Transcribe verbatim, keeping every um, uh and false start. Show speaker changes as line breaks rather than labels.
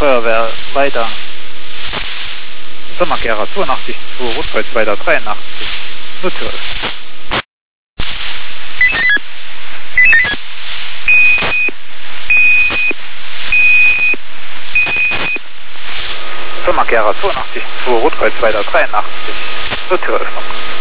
Feuerwehr weiter. Sommerkehrer zweiundachtzig zwei, Rotkreuz weiter dreiundachtzig. Nottür. Sommerkehrer zweiundachtzig zwei, Rotkreuz weiter dreiundachtzig. Nottüröffnung.